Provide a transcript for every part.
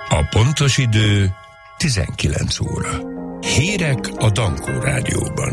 A pontos idő 19 óra. Hírek a Dankó Rádióban.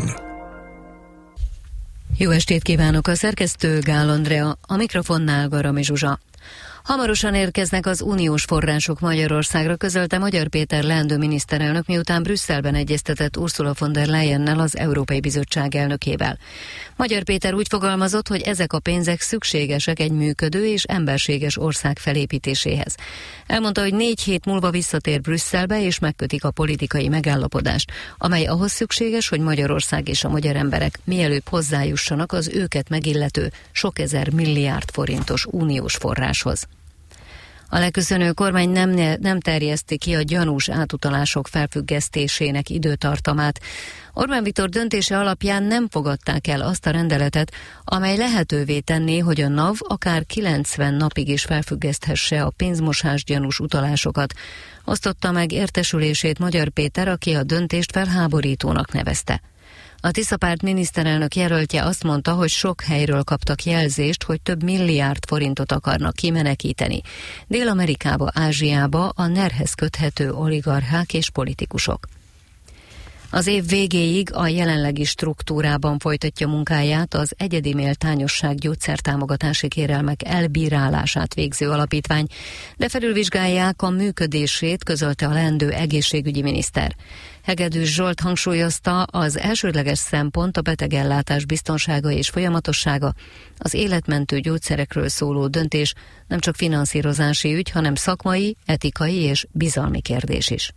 Jó estét kívánok, a szerkesztő Gál Andrea, a mikrofonnál Garami Zsuzsa. Hamarosan érkeznek az uniós források Magyarországra, közölte Magyar Péter leendő miniszterelnök, miután Brüsszelben egyeztetett Ursula von der Leyennel, az Európai Bizottság elnökével. Magyar Péter úgy fogalmazott, hogy ezek a pénzek szükségesek egy működő és emberséges ország felépítéséhez. Elmondta, hogy 4 hét múlva visszatér Brüsszelbe és megkötik a politikai megállapodást, amely ahhoz szükséges, hogy Magyarország és a magyar emberek mielőbb hozzájussanak az őket megillető sok ezer milliárd forintos uniós forráshoz. A leköszönő kormány nem terjeszti ki a gyanús átutalások felfüggesztésének időtartamát. Orbán Viktor döntése alapján nem fogadták el azt a rendeletet, amely lehetővé tenné, hogy a NAV akár 90 napig is felfüggeszthesse a pénzmosás gyanús utalásokat. Osztotta meg értesülését Magyar Péter, aki a döntést felháborítónak nevezte. A Tisza Párt miniszterelnök jelöltje azt mondta, hogy sok helyről kaptak jelzést, hogy több milliárd forintot akarnak kimenekíteni. Dél-Amerikába, Ázsiába a NER-hez köthető oligarchák és politikusok. Az év végéig a jelenlegi struktúrában folytatja munkáját az Egyedi Méltányosság gyógyszertámogatási kérelmek elbírálását végző alapítvány, de felülvizsgálják a működését, közölte a leendő egészségügyi miniszter. Hegedűs Zsolt hangsúlyozta, az elsődleges szempont a betegellátás biztonsága és folyamatossága, az életmentő gyógyszerekről szóló döntés nem csak finanszírozási ügy, hanem szakmai, etikai és bizalmi kérdés is.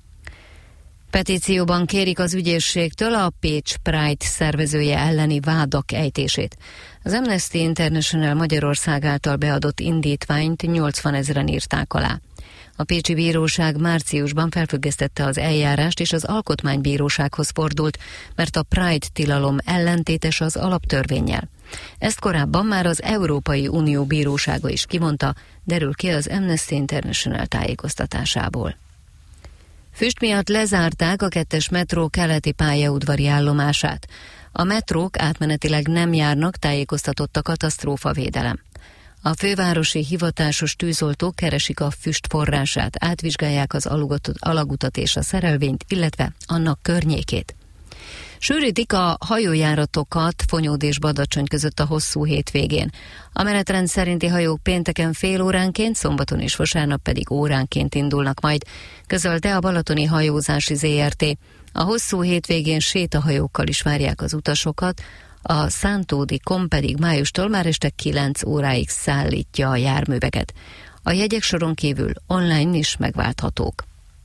Petícióban kérik az ügyészségtől a Pécs Pride szervezője elleni vádak ejtését. Az Amnesty International Magyarország által beadott indítványt 80 000-en írták alá. A pécsi bíróság márciusban felfüggesztette az eljárást, és az alkotmánybírósághoz fordult, mert a Pride tilalom ellentétes az alaptörvénnyel. Ezt korábban már az Európai Unió bírósága is kimondta, derül ki az Amnesty International tájékoztatásából. Füst miatt lezárták a 2-es metró keleti pályaudvari állomását. A metrók átmenetileg nem járnak, tájékoztatott a katasztrófavédelem. A fővárosi hivatásos tűzoltók keresik a füst forrását, átvizsgálják az alagutat és a szerelvényt, illetve annak környékét. Sűrítik a hajójáratokat Fonyód és Badacsony között a hosszú hétvégén. A menetrend szerinti hajók pénteken fél óránként, szombaton és vasárnap pedig óránként indulnak majd, közölte a Balatoni Hajózási ZRT. A hosszú hétvégén sétahajókkal is várják az utasokat, a Szántódi Kom pedig májustól már este 9 óráig szállítja a járműveket. A jegyek soron kívül online is megválthatók.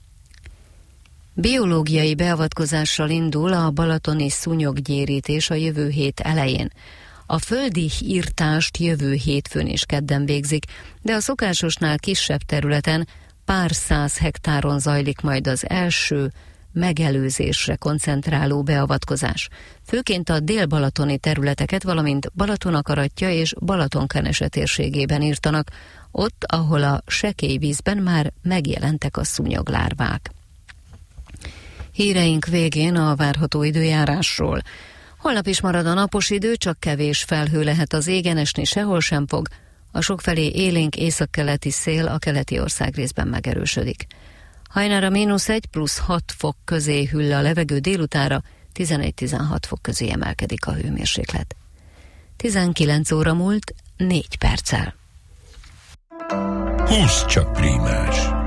Biológiai beavatkozással indul a balatoni szúnyoggyérítés a jövő hét elején. A földi írtást jövő hétfőn és kedden végzik, de a szokásosnál kisebb területen pár 100 hektáron zajlik majd az első megelőzésre koncentráló beavatkozás. Főként a dél-balatoni területeket, valamint Balatonakaratja és Balatonkenese térségében írtanak, ott, ahol a sekély vízben már megjelentek a szúnyoglárvák. Híreink végén a várható időjárásról. Holnap is marad a napos idő, csak kevés felhő lehet az égen, esni sehol sem fog. A sokfelé élénk északkeleti szél a keleti országrészben megerősödik. Hajnalra -1 plusz 6 fok közé hűl a levegő, délutára 11-16 fok közé emelkedik a hőmérséklet. 19 óra múlt 4 perccel. Húsz csak prímás!